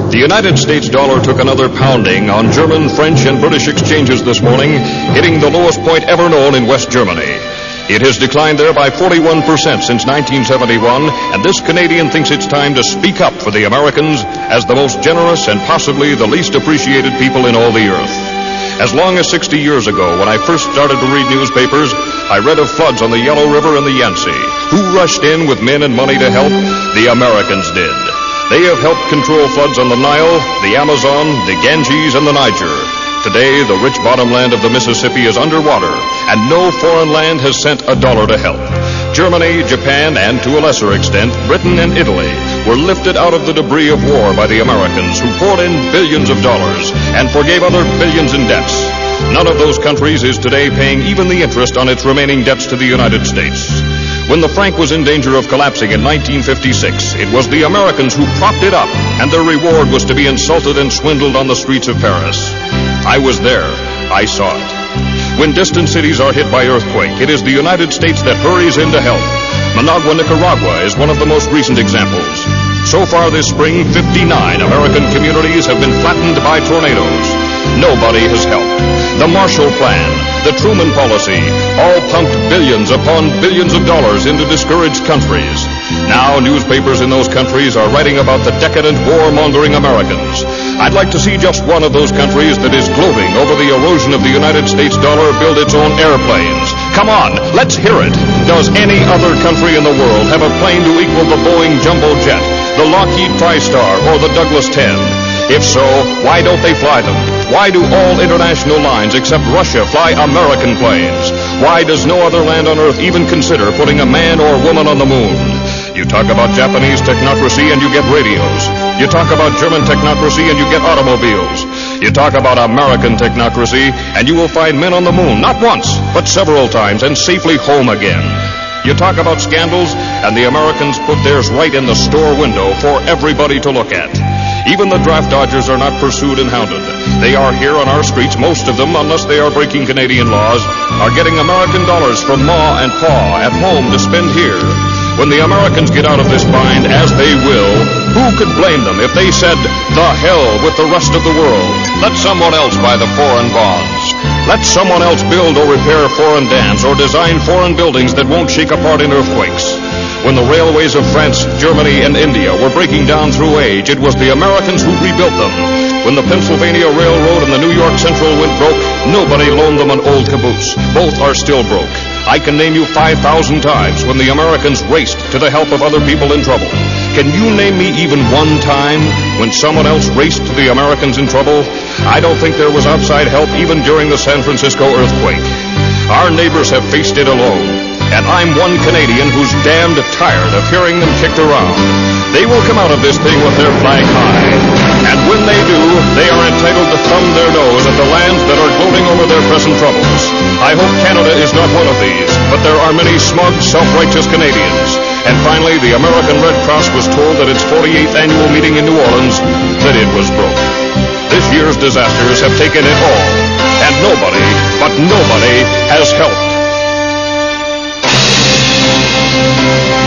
The United States dollar took another pounding on German, French, and British exchanges this morning, hitting the lowest point ever known in West Germany. It has declined there by 41% since 1971, and this Canadian thinks it's time to speak up for the Americans as the most generous and possibly the least appreciated people in all the earth. As long as 60 years ago, when I first started to read newspapers, I read of floods on the Yellow River and the Yangtze. Who rushed in with men and money to help? The Americans did. They have helped control floods on the Nile, the Amazon, the Ganges, and the Niger. Today, the rich bottomland of the Mississippi is underwater, and no foreign land has sent a dollar to help. Germany, Japan, and to a lesser extent, Britain and Italy were lifted out of the debris of war by the Americans, who poured in billions of dollars and forgave other billions in debts. None of those countries is today paying even the interest on its remaining debts to the United States. When the franc was in danger of collapsing in 1956, it was the Americans who propped it up, and their reward was to be insulted and swindled on the streets of Paris. I was there. I saw it. When distant cities are hit by earthquake, it is the United States that hurries in to help. Managua, Nicaragua is one of the most recent examples. So far this spring, 59 American communities have been flattened by tornadoes. Nobody has helped. The Marshall Plan, the Truman Policy, all pumped billions upon billions of dollars into discouraged countries. Now newspapers in those countries are writing about the decadent warmongering Americans. I'd like to see just one of those countries that is gloating over the erosion of the United States dollar build its own airplanes. Come on, let's hear it. Does any other country in the world have a plane to equal the Boeing Jumbo Jet, the Lockheed TriStar, or the Douglas 10? If so, why don't they fly them? Why do all international lines except Russia fly American planes? Why does no other land on Earth even consider putting a man or woman on the moon? You talk about Japanese technocracy and you get radios. You talk about German technocracy and you get automobiles. You talk about American technocracy and you will find men on the moon, not once, but several times, and safely home again. You talk about scandals and the Americans put theirs right in the store window for everybody to look at. Even the draft dodgers are not pursued and hounded. They are here on our streets, most of them, unless they are breaking Canadian laws, are getting American dollars from Ma and Pa at home to spend here. When the Americans get out of this bind, as they will, who could blame them if they said, the hell with the rest of the world? Let someone else buy the foreign bonds. Let someone else build or repair foreign dams or design foreign buildings that won't shake apart in earthquakes. When the railways of France, Germany, and India were breaking down through age, it was the Americans who rebuilt them. When the Pennsylvania Railroad and the New York Central went broke, nobody loaned them an old caboose. Both are still broke. I can name you 5,000 times when the Americans raced to the help of other people in trouble. Can you name me even one time when someone else raced to the Americans in trouble? I don't think there was outside help even during the San Francisco earthquake. Our neighbors have faced it alone. And I'm one Canadian who's damned tired of hearing them kicked around. They will come out of this thing with their flag high. And when they do, they are entitled to thumb their nose at the lands that are gloating over their present troubles. I hope Canada is not one of these, but there are many smug, self-righteous Canadians. And finally, the American Red Cross was told at its 48th annual meeting in New Orleans that it was broke. This year's disasters have taken it all, and nobody, but nobody, has helped.